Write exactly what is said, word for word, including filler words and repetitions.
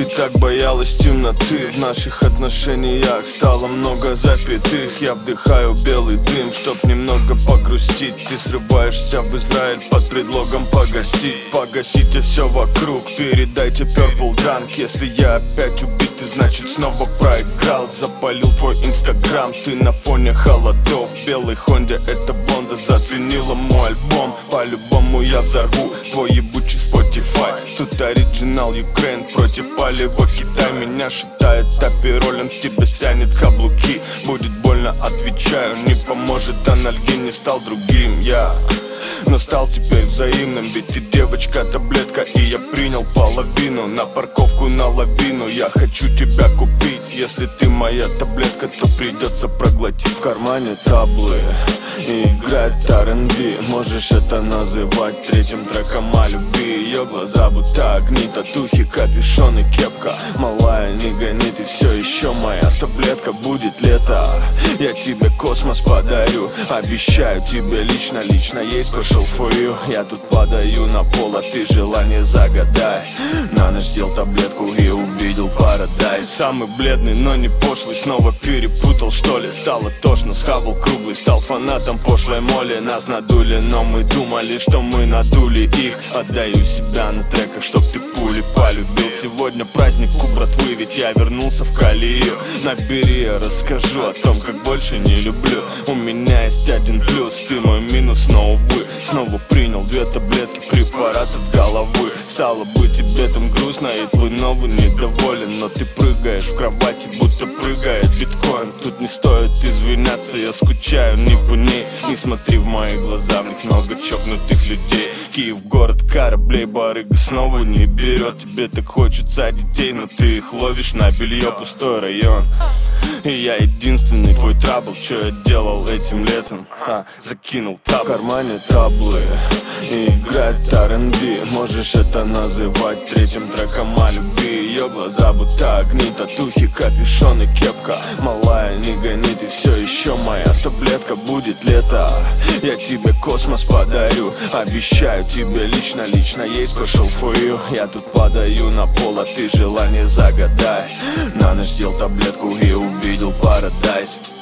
Ты так боялась темноты, в наших отношениях стало много запятых. Я вдыхаю белый дым, чтоб немного погрустить. Ты срываешься в Израиль под предлогом погостить. Погасите все вокруг, передайте Purple Drunk. Если я опять убитый, значит снова проиграл. Запалил твой инстаграм, ты на фоне холодов. В белой Хонде эта блонда заценила мой альбом. По-любому я взорву твой ебучий Spotify. Тут оригинал Украин против палева Китай. Меня шатает аперолем, с тебя стянет каблуки. Будет больно, отвечаю, не поможет анальгин. Не стал другим я, но стал теперь взаимным. Ведь ты девочка таблетка, и я принял половину. На парковку на лавину я хочу тебя купить. Если ты моя таблетка, то придется проглотить. В кармане таблы и играет ар энд би. Можешь это называть третьим треком о любви. Ее глаза будто огни, татухи, капюшон и кепка. Малая, не гони, ты все еще моя таблетка. Будет лето, я тебе космос подарю. Обещаю тебе лично, лично есть пошел for you. Я тут падаю на пол, а ты желание загадай. На ночь съел таблетку и увидел парадайз. Самый бледный, но не пошлый, снова перепутал что ли. Стало тошно, схавал круглый, стал фанатом пошлой моли. Нас надули, но мы думали, что мы надули их. Отдаю себя на треках, чтоб ты пули полюбил. Сегодня праздник у братвы, ведь я вернулся в колею. Набери, я расскажу о том, как больше не люблю. У меня есть один плюс, ты мой минус, но увы. Снова принял две таблетки, препарат от головы. Стало быть, тебе там грустно, и твой новый недоволен. Но ты прыгаешь в кровати, будто прыгает биткоин. Тут не стоит извиняться, я скучаю не по ней. Не смотри в мои глаза, в них много чокнутых людей. Киев город кораблей, барыга снова не берет. Тебе так хочется детей, но ты их ловишь на белье. Пустой район, и я единственный твой трабл. Че я делал этим летом? А, закинул таб. В кармане таблы и играет ар энд би. Можешь это называть третьим треком о любви. Ее глаза будто огни, татухи, капюшон и кепка. Малая, не гони, ты все еще моя таблетка. Будет лето, я тебе космос подарю. Обещаю тебе лично, лично есть пошел for you. Я тут падаю на пол, а ты желание загадай. На ночь съел таблетку и увидел парадайз.